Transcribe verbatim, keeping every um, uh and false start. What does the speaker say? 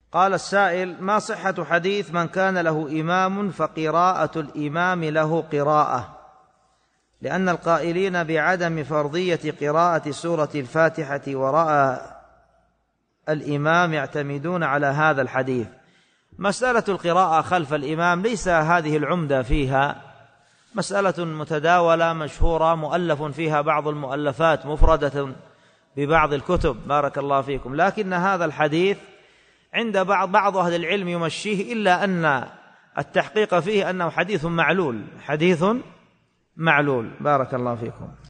قال السائل: ما صحة حديث من كان له إمام فقراءة الإمام له قراءة؟ لأن القائلين بعدم فرضية قراءة سورة الفاتحة وراء الإمام يعتمدون على هذا الحديث. مسألة القراءة خلف الإمام ليس هذه العمدة فيها، مسألة متداولة مشهورة مؤلف فيها بعض المؤلفات مفردة ببعض الكتب، بارك الله فيكم، لكن هذا الحديث عند بعض بعض أهل العلم يمشيه، إلا أن التحقيق فيه أنه حديث معلول، حديث معلول، بارك الله فيكم.